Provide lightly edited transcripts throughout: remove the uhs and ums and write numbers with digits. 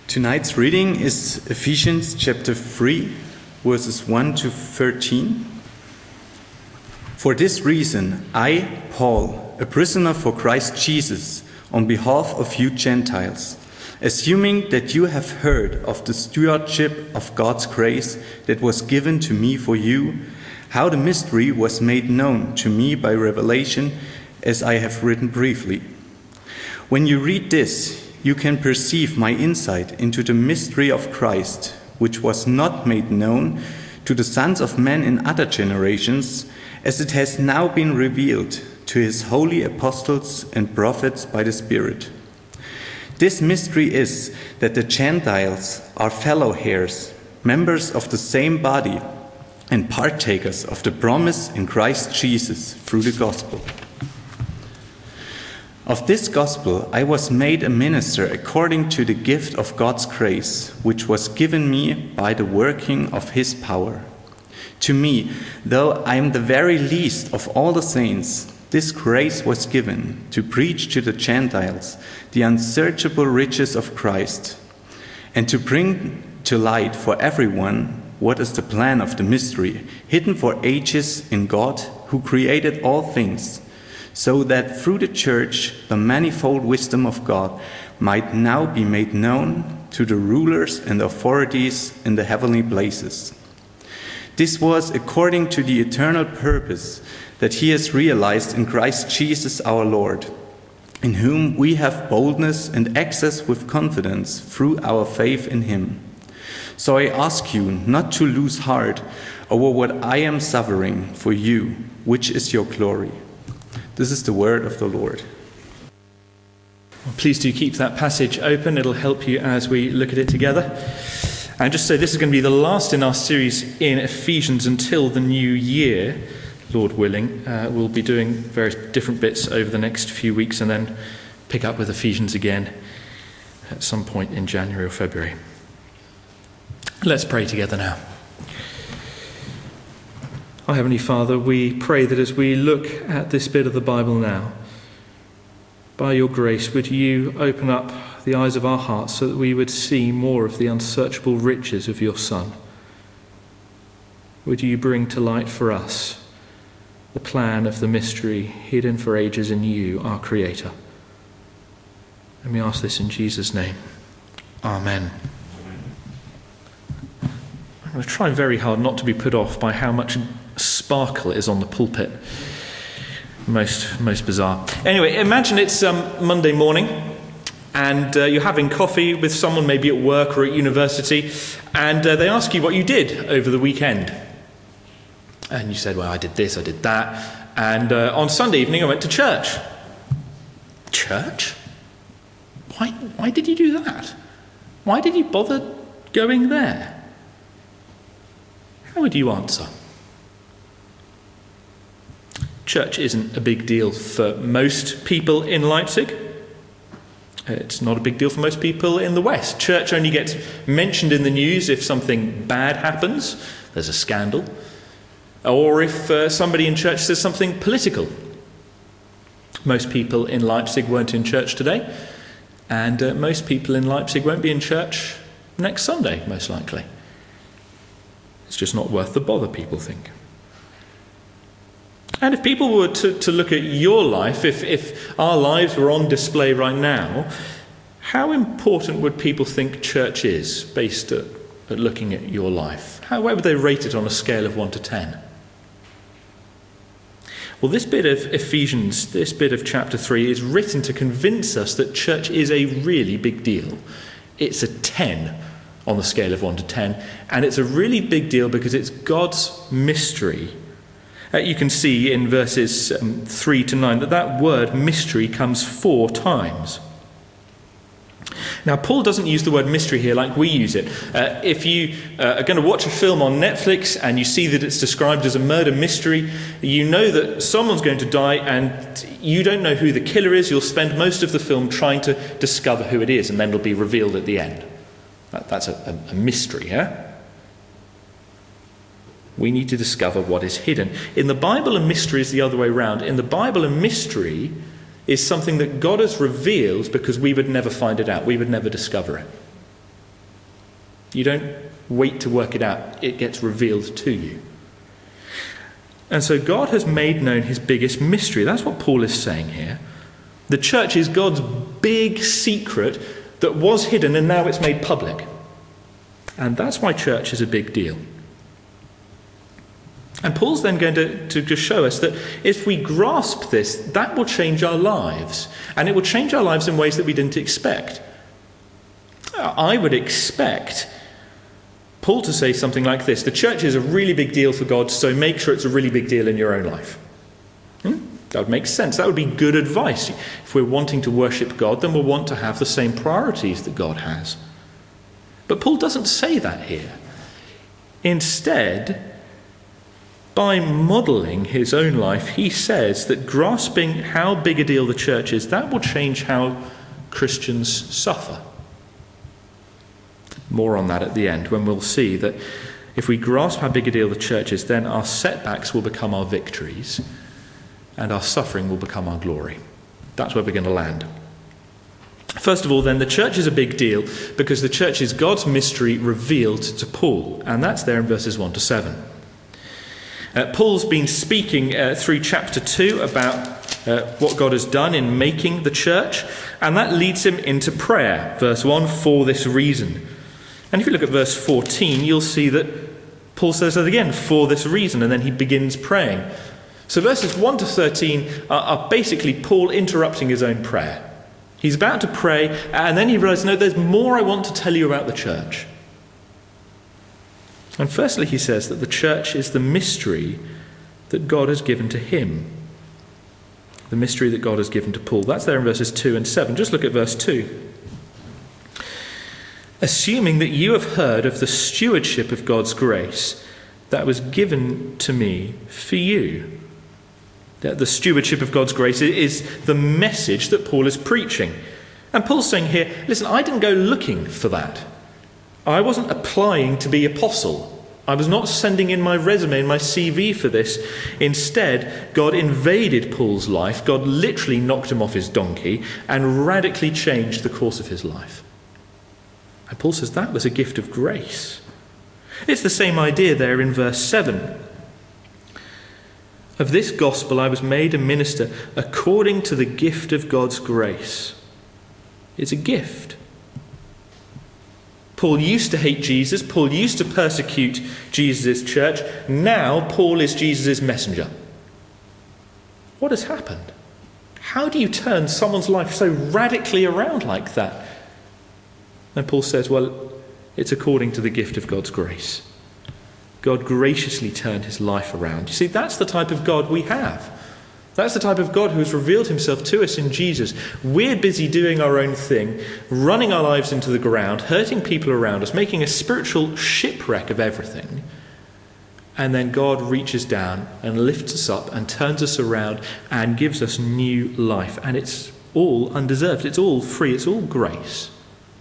Tonight's reading is Ephesians chapter 3, verses 1 to 13. For this reason, I, Paul, a prisoner for Christ Jesus, on behalf of you Gentiles, assuming that you have heard of the stewardship of God's grace that was given to me for you, how the mystery was made known to me by revelation, as I have written briefly. When you read this, you can perceive my insight into the mystery of Christ, which was not made known to the sons of men in other generations, as it has now been revealed to his holy apostles and prophets by the Spirit. This mystery is that the Gentiles are fellow heirs, members of the same body, and partakers of the promise in Christ Jesus through the gospel. Of this gospel I was made a minister according to the gift of God's grace, which was given me by the working of his power. To me, though I am the very least of all the saints, this grace was given to preach to the Gentiles the unsearchable riches of Christ, and to bring to light for everyone what is the plan of the mystery, hidden for ages in God, who created all things, so that through the church the manifold wisdom of God might now be made known to the rulers and authorities in the heavenly places. This was according to the eternal purpose that he has realized in Christ Jesus our Lord, in whom we have boldness and access with confidence through our faith in him. So I ask you not to lose heart over what I am suffering for you, which is your glory. This is the word of the Lord. Well, please do keep that passage open. It'll help you as we look at it together. And just so this is going to be the last in our series in Ephesians until the new year, Lord willing. We'll be doing various different bits over the next few weeks and then pick up with Ephesians again at some point in January or February. Let's pray together now. Our Heavenly Father, we pray that as we look at this bit of the Bible now, by your grace, would you open up the eyes of our hearts so that we would see more of the unsearchable riches of your Son? Would you bring to light for us the plan of the mystery hidden for ages in you, our Creator? And we ask this in Jesus' name. Amen. I'm going to try very hard not to be put off by how much sparkle is on the pulpit. Most bizarre. Anyway, imagine it's Monday morning and you're having coffee with someone maybe at work or at university, and they ask you what you did over the weekend. And you said, well, I did this, I did that, and on Sunday evening I went to church. Church? Why did you do that? Why did you bother going there? How would you answer? Church isn't a big deal for most people in Leipzig. It's not a big deal for most people in the West. Church only gets mentioned in the news if something bad happens, there's a scandal, or if somebody in church says something political. Most people in Leipzig weren't in church today, and most people in Leipzig won't be in church next Sunday, most likely. It's just not worth the bother, people think. And if people were to look at your life, if our lives were on display right now, how important would people think church is based at looking at your life? Where would they rate it on a scale of 1 to 10? Well, this bit of Ephesians, this bit of chapter 3, is written to convince us that church is a really big deal. It's a 10 on the scale of 1 to 10, and it's a really big deal because it's God's mystery. You can see in verses 3 to 9 that word mystery comes 4 times. Now, Paul doesn't use the word mystery here like we use it. If you are going to watch a film on Netflix and you see that it's described as a murder mystery, you know that someone's going to die and you don't know who the killer is. You'll spend most of the film trying to discover who it is, and then it'll be revealed at the end. That's a mystery, yeah? We need to discover what is hidden. In the Bible, a mystery is the other way around. In the Bible, a mystery is something that God has revealed because we would never find it out. We would never discover it. You don't wait to work it out. It gets revealed to you. And so God has made known his biggest mystery. That's what Paul is saying here. The church is God's big secret that was hidden and now it's made public. And that's why church is a big deal. And Paul's then going to just show us that if we grasp this, that will change our lives. And it will change our lives in ways that we didn't expect. I would expect Paul to say something like this: the church is a really big deal for God, so make sure it's a really big deal in your own life. That would make sense. That would be good advice. If we're wanting to worship God, then we'll want to have the same priorities that God has. But Paul doesn't say that here. Instead, by modelling his own life, he says that grasping how big a deal the church is, that will change how Christians suffer. More on that at the end, when we'll see that if we grasp how big a deal the church is, then our setbacks will become our victories and our suffering will become our glory. That's where we're going to land. First of all, then, the church is a big deal because the church is God's mystery revealed to Paul, and that's there in verses 1 to 7. Paul's been speaking through chapter 2 about what God has done in making the church, and that leads him into prayer. Verse 1, for this reason. And if you look at verse 14, you'll see that Paul says that again, for this reason, and then he begins praying. So verses 1 to 13 are basically Paul interrupting his own prayer. He's about to pray, and then he realizes, no, there's more I want to tell you about the church. And firstly, he says that the church is the mystery that God has given to him. The mystery that God has given to Paul. That's there in verses 2 and 7. Just look at verse 2. Assuming that you have heard of the stewardship of God's grace that was given to me for you. The stewardship of God's grace is the message that Paul is preaching. And Paul's saying here, listen, I didn't go looking for that. I wasn't applying to be apostle. I was not sending in my resume and my CV for this. Instead, God invaded Paul's life. God literally knocked him off his donkey and radically changed the course of his life. And Paul says that was a gift of grace. It's the same idea there in verse 7. Of this gospel I was made a minister according to the gift of God's grace. It's a gift. Paul used to hate Jesus. Paul used to persecute Jesus' church. Now Paul is Jesus' messenger. What has happened? How do you turn someone's life so radically around like that? And Paul says, well, it's according to the gift of God's grace. God graciously turned his life around. You see, that's the type of God we have. That's the type of God who has revealed himself to us in Jesus. We're busy doing our own thing, running our lives into the ground, hurting people around us, making a spiritual shipwreck of everything. And then God reaches down and lifts us up and turns us around and gives us new life. And it's all undeserved. It's all free. It's all grace.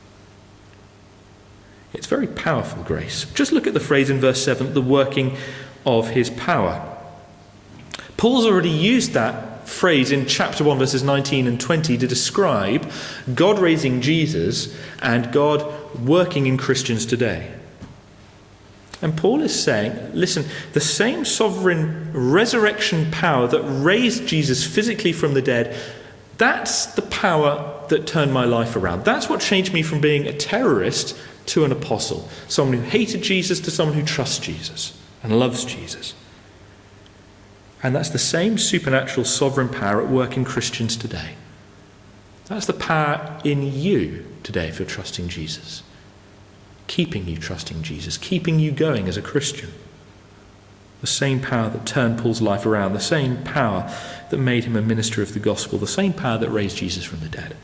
It's very powerful grace. Just look at the phrase in verse 7, the working of his power. Paul's already used that phrase in chapter 1, verses 19 and 20 to describe God raising Jesus and God working in Christians today. And Paul is saying, listen, the same sovereign resurrection power that raised Jesus physically from the dead, that's the power that turned my life around. That's what changed me from being a terrorist to an apostle, someone who hated Jesus to someone who trusts Jesus and loves Jesus. And that's the same supernatural sovereign power at work in Christians today. That's the power in you today if you're trusting Jesus, keeping you trusting Jesus, keeping you going as a Christian. The same power that turned Paul's life around, the same power that made him a minister of the gospel, the same power that raised Jesus from the dead.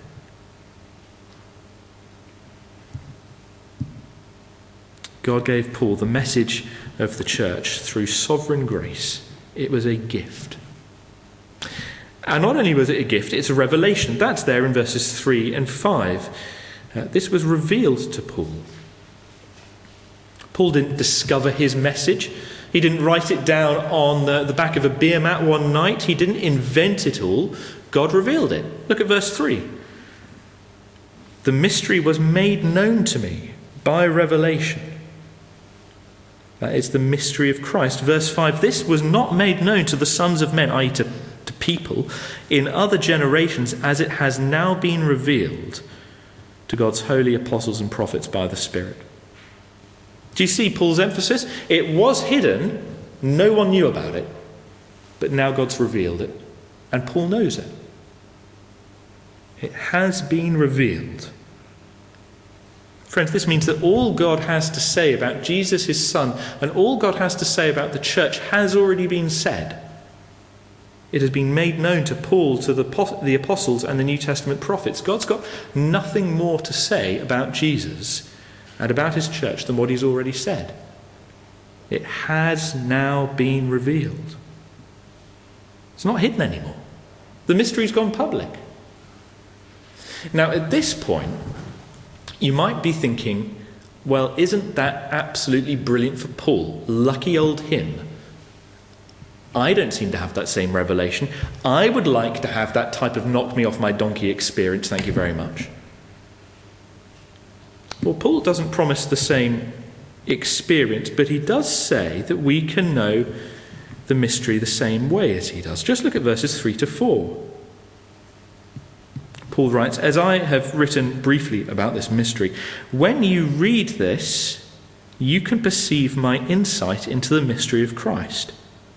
God gave Paul the message of the church through sovereign grace. It was a gift. And not only was it a gift, it's a revelation. That's there in verses 3 and 5. This was revealed to Paul. Paul didn't discover his message. He didn't write it down on the back of a beer mat one night. He didn't invent it all. God revealed it. Look at verse 3. The mystery was made known to me. by revelation. That is the mystery of Christ. Verse 5, this was not made known to the sons of men, i.e. to people, in other generations as it has now been revealed to God's holy apostles and prophets by the Spirit. Do you see Paul's emphasis? It was hidden, no one knew about it, but now God's revealed it, and Paul knows it. It has been revealed. Friends, this means that all God has to say about Jesus, his Son, and all God has to say about the church has already been said. It has been made known to Paul, to the apostles and the New Testament prophets. God's got nothing more to say about Jesus and about his church than what he's already said. It has now been revealed. It's not hidden anymore. The mystery's gone public. Now, at this point, you might be thinking, well, isn't that absolutely brilliant for Paul? Lucky old him. I don't seem to have that same revelation. I would like to have that type of knock me off my donkey experience, thank you very much. Well, Paul doesn't promise the same experience, but he does say that we can know the mystery the same way as he does. Just look at verses 3 to 4. Paul writes, as I have written briefly about this mystery, when you read this, you can perceive my insight into the mystery of Christ.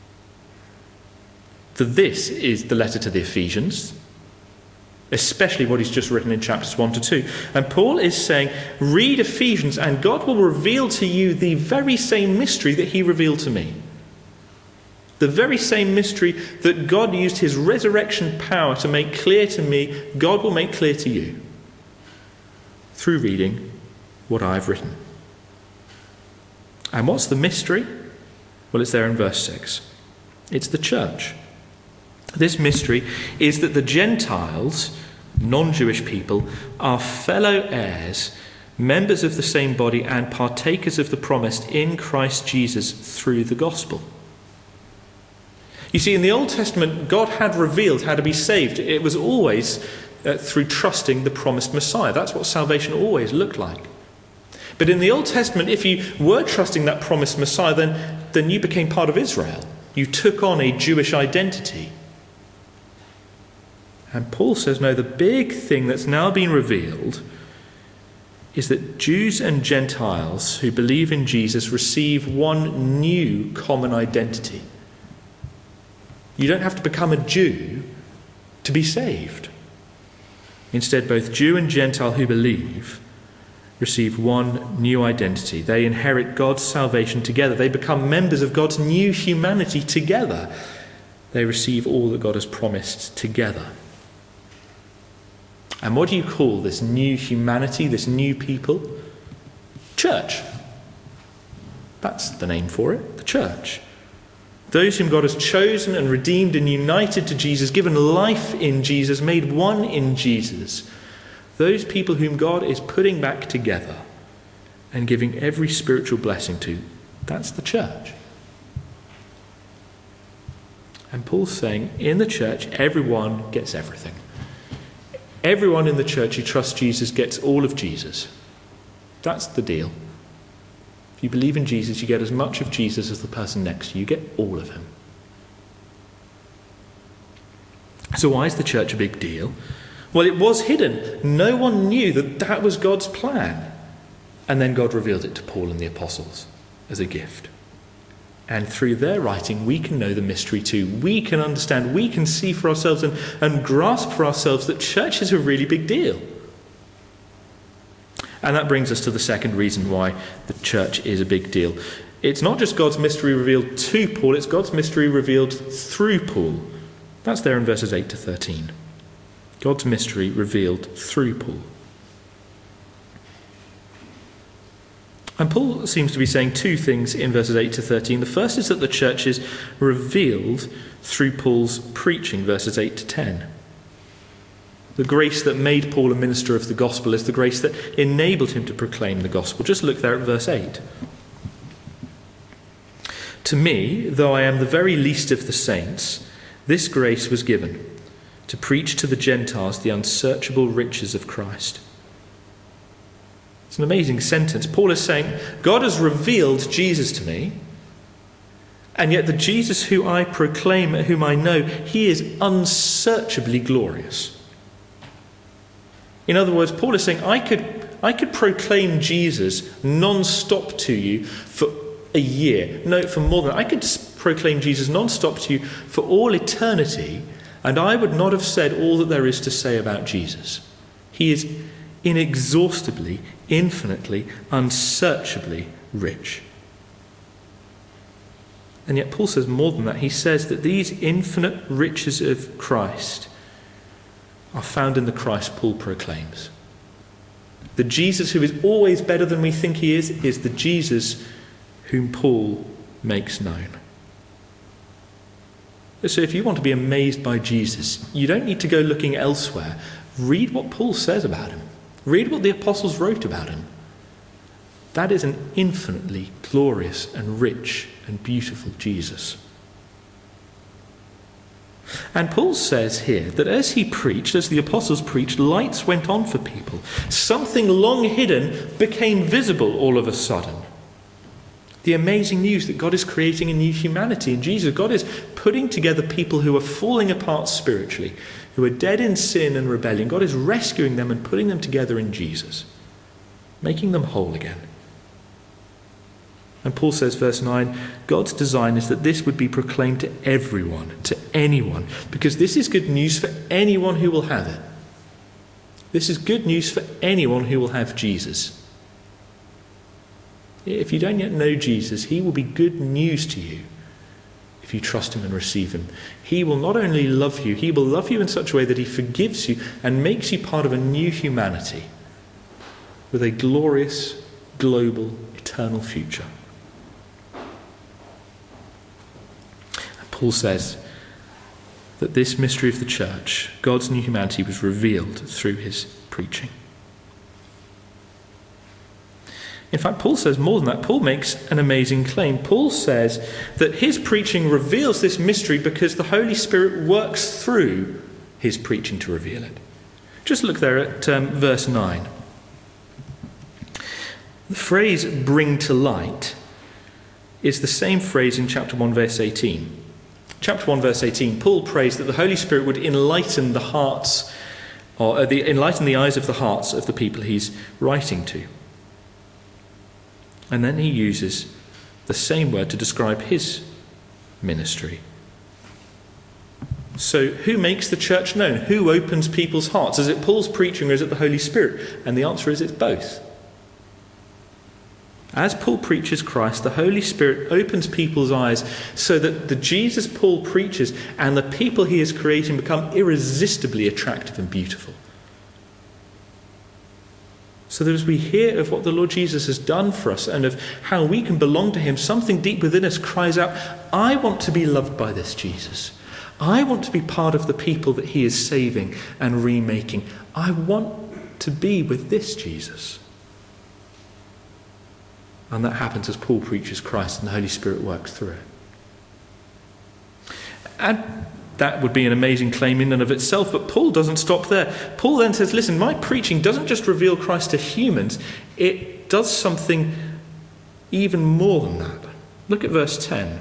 So this is the letter to the Ephesians, especially what he's just written in chapters 1 to 2. And Paul is saying, read Ephesians and God will reveal to you the very same mystery that he revealed to me. The very same mystery that God used his resurrection power to make clear to me, God will make clear to you through reading what I've written. And what's the mystery? Well, it's there in verse 6. It's the church. This mystery is that the Gentiles, non-Jewish people, are fellow heirs, members of the same body, and partakers of the promise in Christ Jesus through the gospel. You see, in the Old Testament, God had revealed how to be saved. It was always through trusting the promised Messiah. That's what salvation always looked like. But in the Old Testament, if you were trusting that promised Messiah, then you became part of Israel. You took on a Jewish identity. And Paul says, no, the big thing that's now been revealed is that Jews and Gentiles who believe in Jesus receive one new common identity. You don't have to become a Jew to be saved. Instead, both Jew and Gentile who believe receive one new identity. They inherit God's salvation together. They become members of God's new humanity together. They receive all that God has promised together. And what do you call this new humanity, this new people? Church. That's the name for it, the church. Those whom God has chosen and redeemed and united to Jesus, given life in Jesus, made one in Jesus. Those people whom God is putting back together and giving every spiritual blessing to, that's the church. And Paul's saying, in the church, everyone gets everything. Everyone in the church who trusts Jesus gets all of Jesus. That's the deal. If you believe in Jesus, you get as much of Jesus as the person next to you. You get all of him. So why is the church a big deal? Well, it was hidden. No one knew that that was God's plan. And then God revealed it to Paul and the apostles as a gift. And through their writing, we can know the mystery too. We can understand, we can see for ourselves and grasp for ourselves that church is a really big deal. And that brings us to the second reason why the church is a big deal. It's not just God's mystery revealed to Paul, it's God's mystery revealed through Paul. That's there in verses 8 to 13. God's mystery revealed through Paul. And Paul seems to be saying two things in verses 8 to 13. The first is that the church is revealed through Paul's preaching, verses 8 to 10. The grace that made Paul a minister of the gospel is the grace that enabled him to proclaim the gospel. Just look there at verse 8. To me, though I am the very least of the saints, this grace was given, to preach to the Gentiles the unsearchable riches of Christ. It's an amazing sentence. Paul is saying, God has revealed Jesus to me, and yet the Jesus who I proclaim, whom I know, he is unsearchably glorious. In other words, Paul is saying, I could proclaim Jesus non-stop to you for a year. No, for more than that. I could proclaim Jesus non-stop to you for all eternity, and I would not have said all that there is to say about Jesus. He is inexhaustibly, infinitely, unsearchably rich. And yet Paul says more than that. He says that these infinite riches of Christ are found in the Christ Paul proclaims. The Jesus who is always better than we think he is the Jesus whom Paul makes known. So if you want to be amazed by Jesus, you don't need to go looking elsewhere. Read what Paul says about him. Read what the apostles wrote about him. That is an infinitely glorious and rich and beautiful Jesus. And Paul says here that as he preached, as the apostles preached, lights went on for people. Something long hidden became visible all of a sudden. The amazing news that God is creating a new humanity in Jesus. God is putting together people who are falling apart spiritually, who are dead in sin and rebellion. God is rescuing them and putting them together in Jesus, making them whole again. And Paul says, verse 9, God's design is that this would be proclaimed to everyone, to anyone, because this is good news for anyone who will have it. This is good news for anyone who will have Jesus. If you don't yet know Jesus, he will be good news to you if you trust him and receive him. He will not only love you, he will love you in such a way that he forgives you and makes you part of a new humanity with a glorious, global, eternal future. Paul says that this mystery of the church, God's new humanity, was revealed through his preaching. In fact, Paul says more than that. Paul makes an amazing claim. Paul says that his preaching reveals this mystery because the Holy Spirit works through his preaching to reveal it. Just look there at verse 9. The phrase "bring to light" is the same phrase in chapter 1, verse 18. Chapter 1, verse 18, Paul prays that the Holy Spirit would enlighten the hearts, or enlighten the eyes of the hearts of the people he's writing to. And then he uses the same word to describe his ministry. So who makes the church known? Who opens people's hearts? Is it Paul's preaching or is it the Holy Spirit? And the answer is it's both. As Paul preaches Christ, the Holy Spirit opens people's eyes so that the Jesus Paul preaches and the people he is creating become irresistibly attractive and beautiful. So that as we hear of what the Lord Jesus has done for us and of how we can belong to him, something deep within us cries out, I want to be loved by this Jesus. I want to be part of the people that he is saving and remaking. I want to be with this Jesus. And that happens as Paul preaches Christ and the Holy Spirit works through it. And that would be an amazing claim in and of itself, but Paul doesn't stop there. Paul then says, listen, my preaching doesn't just reveal Christ to humans, it does something even more than that. Look at verse 10.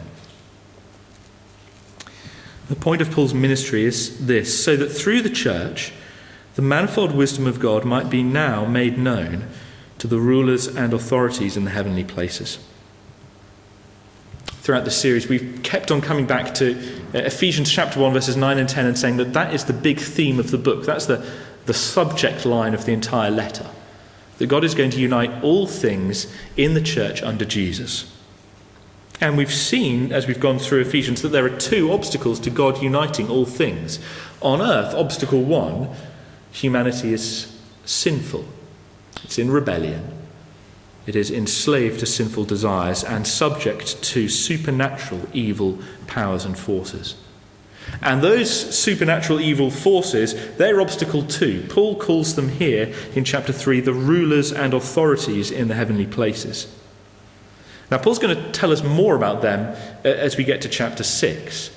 The point of Paul's ministry is this: so that through the church, the manifold wisdom of God might be now made known to the rulers and authorities in the heavenly places. Throughout this series, we've kept on coming back to Ephesians chapter 1, verses 9 and 10, and saying that is the big theme of the book. That's the subject line of the entire letter. That God is going to unite all things in the church under Jesus. And we've seen, as we've gone through Ephesians, that there are two obstacles to God uniting all things. On earth, obstacle one, humanity is sinful. It's in rebellion. It is enslaved to sinful desires and subject to supernatural evil powers and forces. And those supernatural evil forces, they're obstacle two. Paul calls them here in chapter 3 the rulers and authorities in the heavenly places. Now, Paul's going to tell us more about them as we get to chapter 6.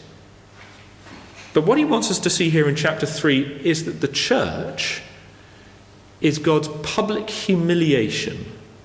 But what he wants us to see here in chapter 3 is that the church is God's public humiliation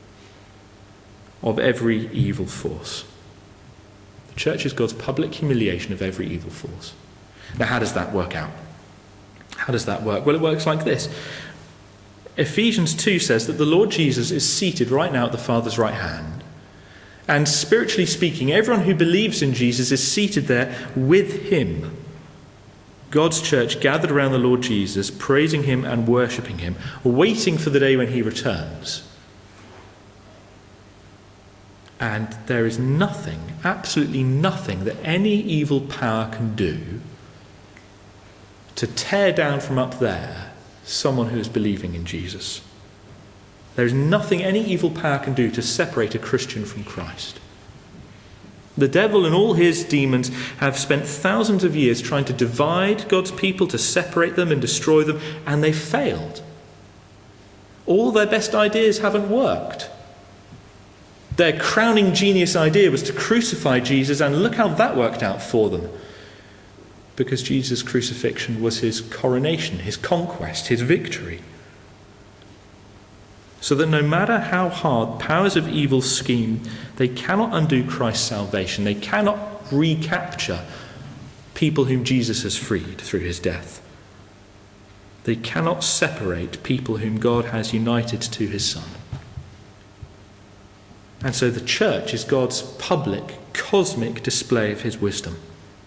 of every evil force. The church is God's public humiliation of every evil force. Now, how does that work out? How does that work? Well, it works like this. Ephesians 2 says that the Lord Jesus is seated right now at the Father's right hand. And spiritually speaking, everyone who believes in Jesus is seated there with him. God's church gathered around the Lord Jesus, praising him and worshipping him, waiting for the day when he returns. And there is nothing, absolutely nothing, that any evil power can do to tear down from up there someone who is believing in Jesus. There is nothing any evil power can do to separate a Christian from Christ. The devil and all his demons have spent thousands of years trying to divide God's people, to separate them and destroy them, and they failed. All their best ideas haven't worked. Their crowning genius idea was to crucify Jesus, and look how that worked out for them. Because Jesus' crucifixion was his coronation, his conquest, his victory. So that no matter how hard powers of evil scheme, they cannot undo Christ's salvation. They cannot recapture people whom Jesus has freed through his death. They cannot separate people whom God has united to his Son. And so the church is God's public, cosmic display of his wisdom.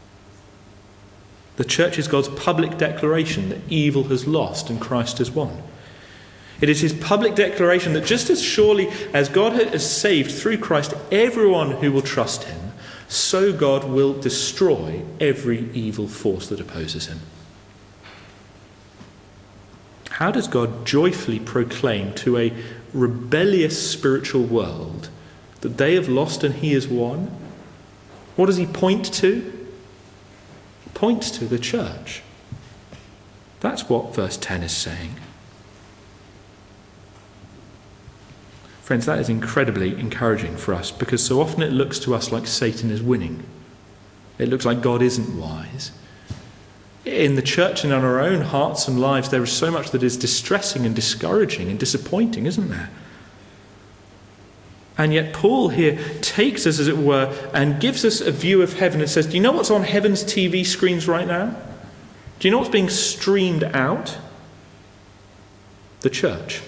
The church is God's public declaration that evil has lost and Christ has won. It is his public declaration that just as surely as God has saved through Christ everyone who will trust him, so God will destroy every evil force that opposes him. How does God joyfully proclaim to a rebellious spiritual world that they have lost and he has won? What does he point to? He points to the church. That's what verse 10 is saying. Friends, that is incredibly encouraging for us, because so often it looks to us like Satan is winning. It looks like God isn't wise. In the church and in our own hearts and lives, there is so much that is distressing and discouraging and disappointing, isn't there? And yet Paul here takes us, as it were, and gives us a view of heaven and says, do you know what's on heaven's TV screens right now? Do you know what's being streamed out? The church.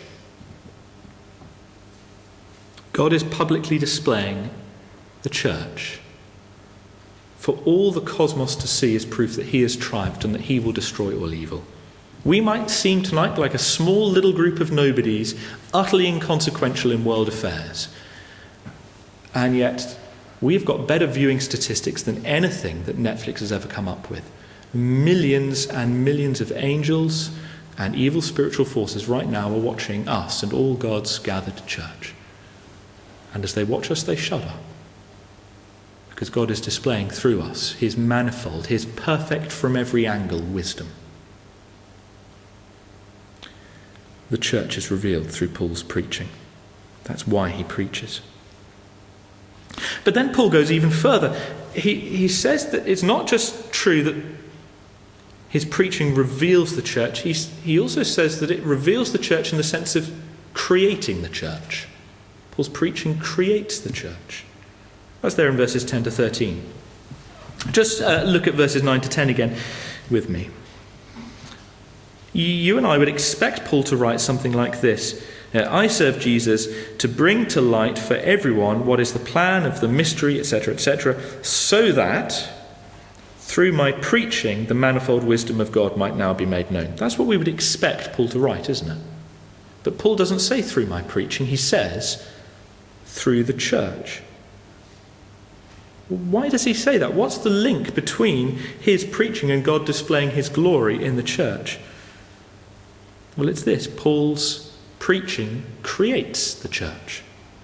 God is publicly displaying the church for all the cosmos to see as proof that he has triumphed and that he will destroy all evil. We might seem tonight like a small little group of nobodies, utterly inconsequential in world affairs. And yet, we've got better viewing statistics than anything that Netflix has ever come up with. Millions and millions of angels and evil spiritual forces right now are watching us and all God's gathered church. And as they watch us, they shudder. Because God is displaying through us his manifold, his perfect from every angle wisdom. The church is revealed through Paul's preaching. That's why he preaches. But then Paul goes even further. He says that it's not just true that his preaching reveals the church. He also says that it reveals the church in the sense of creating the church. Paul's preaching creates the church. That's there in verses 10 to 13. Just look at verses 9 to 10 again with me. You and I would expect Paul to write something like this. I serve Jesus to bring to light for everyone what is the plan of the mystery, etc., so that through my preaching the manifold wisdom of God might now be made known. That's what we would expect Paul to write, isn't it? But Paul doesn't say through my preaching, he says through the church. Why does he say that? What's the link between his preaching and God displaying his glory in the church? Well, it's this. Paul's preaching creates the church.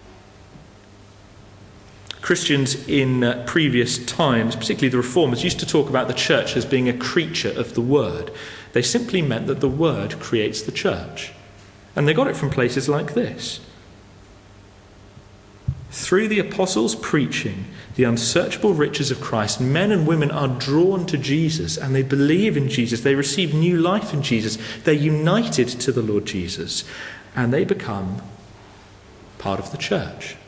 Christians in previous times, particularly the Reformers, used to talk about the church as being a creature of the Word. They simply meant that the Word creates the church. And they got it from places like this. Through the apostles' preaching the unsearchable riches of Christ, men and women are drawn to Jesus and they believe in Jesus. They receive new life in Jesus. They're united to the Lord Jesus and they become part of the church.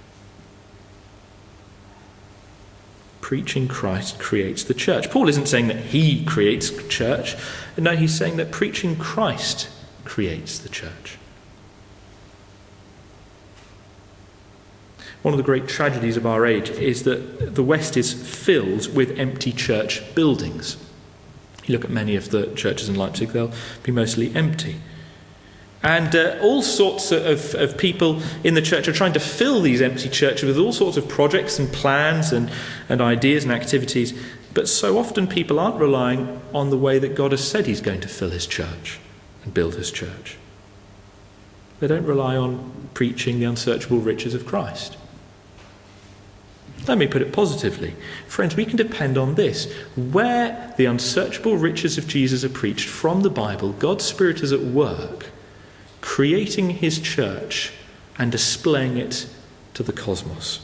Preaching Christ creates the church. Paul isn't saying that he creates church. No, he's saying that preaching Christ creates the church. One of the great tragedies of our age is that the West is filled with empty church buildings. You look at many of the churches in Leipzig, they'll be mostly empty. And all sorts of people in the church are trying to fill these empty churches with all sorts of projects and plans and ideas and activities. But so often people aren't relying on the way that God has said he's going to fill his church and build his church. They don't rely on preaching the unsearchable riches of Christ. Let me put it positively. Friends, we can depend on this. Where the unsearchable riches of Jesus are preached from the Bible, God's Spirit is at work, creating his church and displaying it to the cosmos.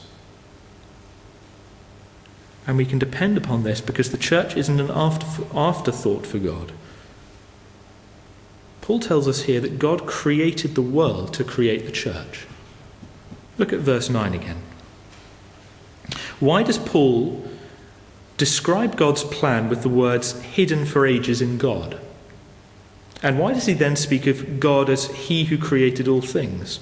And we can depend upon this because the church isn't an afterthought for God. Paul tells us here that God created the world to create the church. Look at verse 9 again. Why does Paul describe God's plan with the words hidden for ages in God? And why does he then speak of God as he who created all things?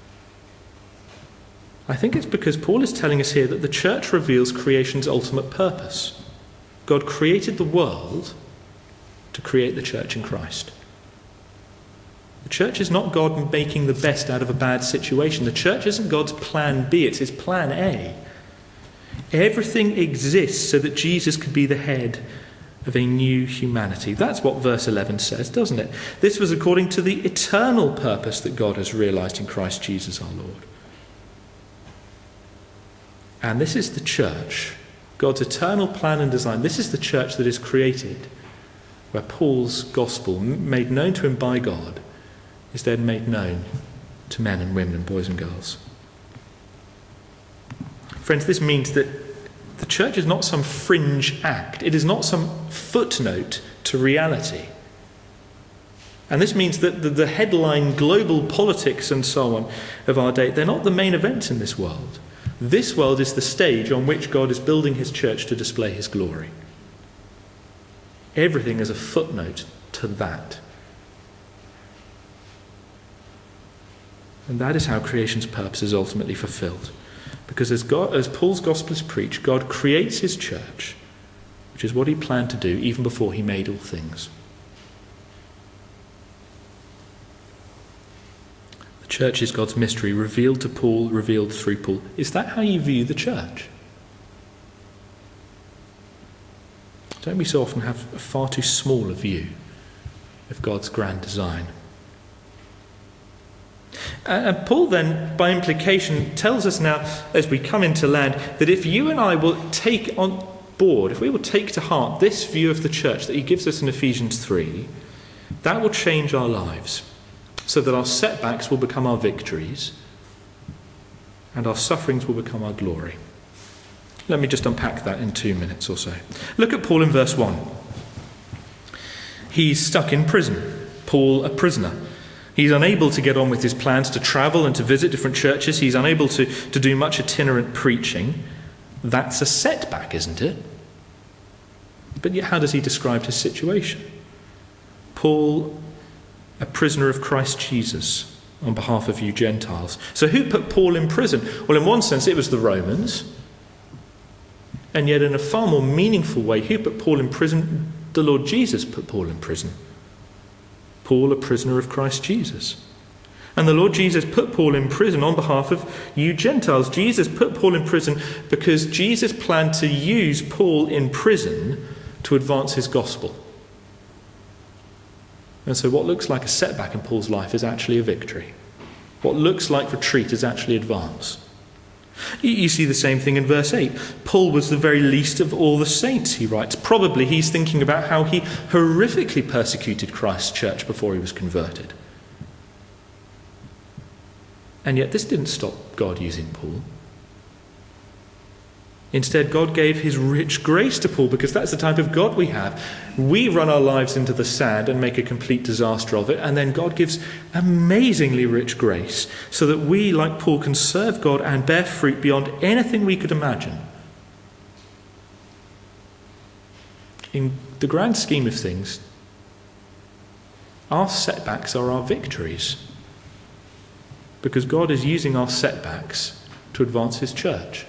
I think it's because Paul is telling us here that the church reveals creation's ultimate purpose. God created the world to create the church in Christ. The church is not God making the best out of a bad situation. The church isn't God's plan B, it's his plan A. Everything exists so that Jesus could be the head of a new humanity. That's what verse 11 says, doesn't it? This was according to the eternal purpose that God has realized in Christ Jesus our Lord. And this is the church, God's eternal plan and design. This is the church that is created, where Paul's gospel, made known to him by God, is then made known to men and women and boys and girls. Friends, this means that the church is not some fringe act. It is not some footnote to reality. And this means that the headline global politics and so on of our day, they're not the main events in this world. This world is the stage on which God is building his church to display his glory. Everything is a footnote to that. And that is how creation's purpose is ultimately fulfilled. Because as Paul's gospel is preached, God creates his church, which is what he planned to do even before he made all things. The church is God's mystery, revealed to Paul, revealed through Paul. Is that how you view the church? Don't we so often have a far too small a view of God's grand design? And Paul then, by implication, tells us now, as we come into land, that if you and I will take on board, if we will take to heart this view of the church that he gives us in Ephesians 3, that will change our lives, so that our setbacks will become our victories, and our sufferings will become our glory. Let me just unpack that in 2 minutes or so. Look at Paul in verse 1. He's stuck in prison. Paul, a prisoner. He's unable to get on with his plans to travel and to visit different churches. He's unable to do much itinerant preaching. That's a setback, isn't it? But yet, how does he describe his situation? Paul, a prisoner of Christ Jesus, on behalf of you Gentiles. So who put Paul in prison? Well, in one sense, it was the Romans. And yet, in a far more meaningful way, who put Paul in prison? The Lord Jesus put Paul in prison. Paul, a prisoner of Christ Jesus. And the Lord Jesus put Paul in prison on behalf of you Gentiles. Jesus put Paul in prison because Jesus planned to use Paul in prison to advance his gospel. And so what looks like a setback in Paul's life is actually a victory. What looks like retreat is actually advance. You see the same thing in verse 8. Paul was the very least of all the saints, he writes. Probably he's thinking about how he horrifically persecuted Christ's church before he was converted. And yet this didn't stop God using Paul. Instead, God gave his rich grace to Paul, because that's the type of God we have. We run our lives into the sand and make a complete disaster of it, and then God gives amazingly rich grace so that we, like Paul, can serve God and bear fruit beyond anything we could imagine. In the grand scheme of things, our setbacks are our victories, because God is using our setbacks to advance his church.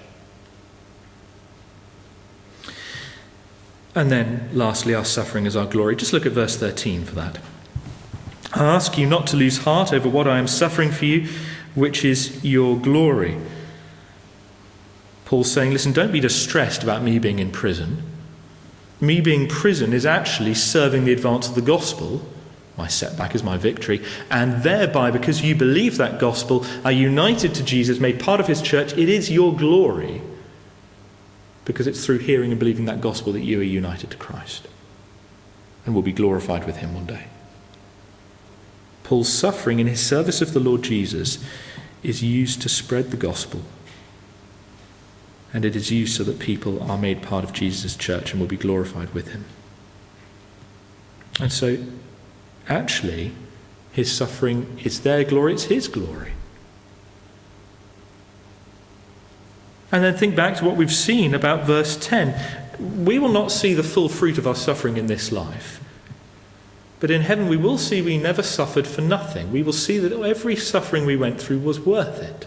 And then, lastly, our suffering is our glory. Just look at verse 13 for that. I ask you not to lose heart over what I am suffering for you, which is your glory. Paul's saying, listen, don't be distressed about me being in prison. Me being in prison is actually serving the advance of the gospel. My setback is my victory. And thereby, because you believe that gospel, are united to Jesus, made part of his church, it is your glory. Because it's through hearing and believing that gospel that you are united to Christ and will be glorified with him one day. Paul's suffering in his service of the Lord Jesus is used to spread the gospel, and it is used so that people are made part of Jesus' church and will be glorified with him. And so, actually, his suffering is their glory, it's his glory. And then think back to what we've seen about verse 10. We will not see the full fruit of our suffering in this life. But in heaven we will see we never suffered for nothing. We will see that every suffering we went through was worth it.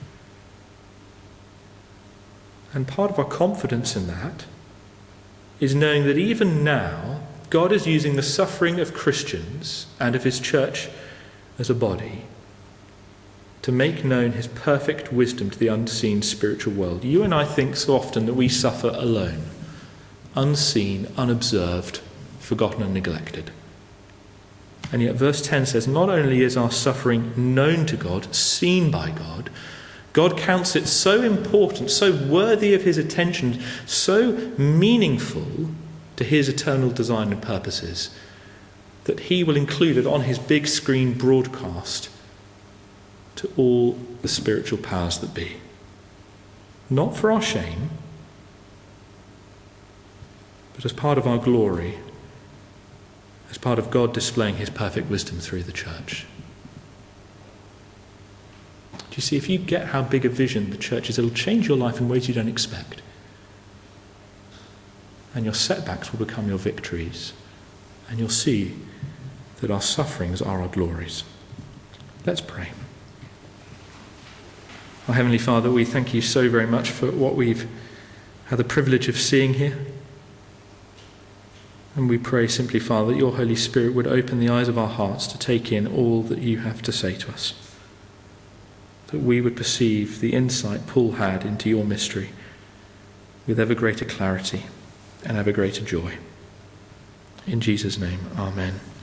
And part of our confidence in that is knowing that even now, God is using the suffering of Christians and of his church as a body to make known his perfect wisdom to the unseen spiritual world. You and I think so often that we suffer alone, unseen, unobserved, forgotten and neglected. And yet verse 10 says, not only is our suffering known to God, seen by God, God counts it so important, so worthy of his attention, so meaningful to his eternal design and purposes, that he will include it on his big screen broadcast to all the spiritual powers that be. Not for our shame, but as part of our glory, as part of God displaying his perfect wisdom through the church. Do you see, if you get how big a vision the church is, it'll change your life in ways you don't expect. And your setbacks will become your victories. And you'll see that our sufferings are our glories. Let's pray. Our Heavenly Father, we thank you so very much for what we've had the privilege of seeing here. And we pray simply, Father, that your Holy Spirit would open the eyes of our hearts to take in all that you have to say to us. That we would perceive the insight Paul had into your mystery with ever greater clarity and ever greater joy. In Jesus' name, amen.